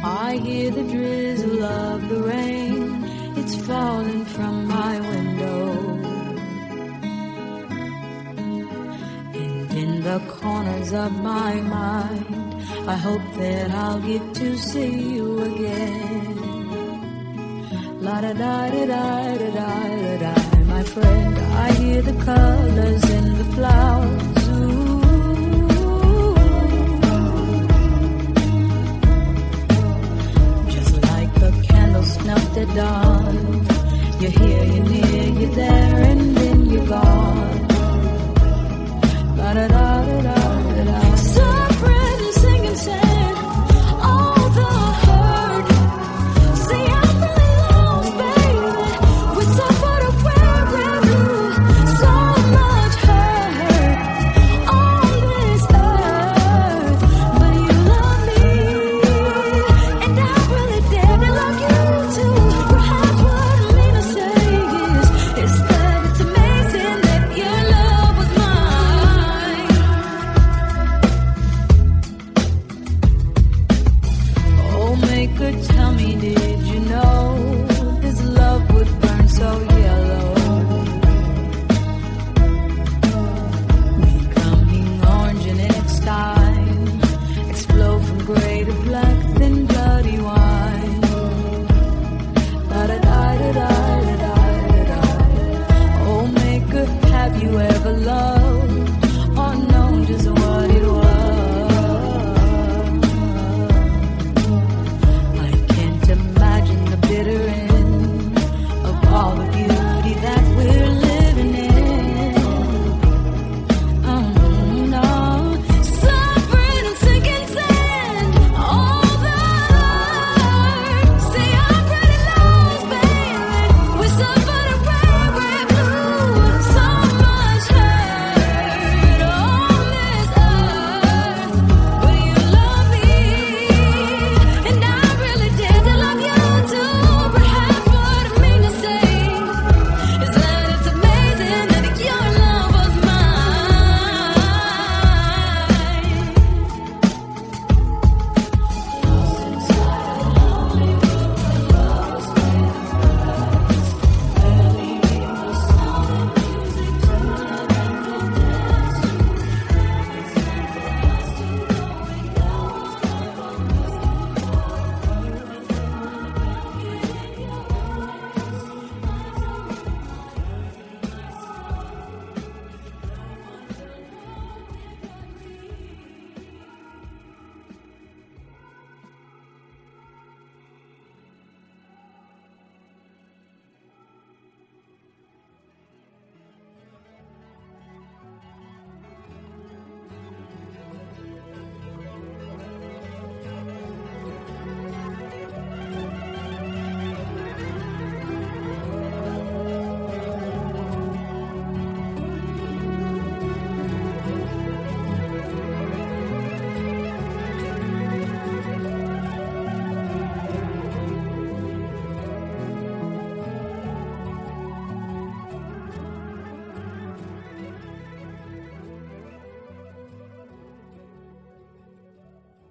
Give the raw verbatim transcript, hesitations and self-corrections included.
I hear the drizzle of the rain, it's falling from my window. And in the corners of my mind, I hope that I'll get to see you again. La-da-da-da-da-da-da-da, my friend, I hear the colors in the flowers. Ooh. Just like the candles snuffed at dawn.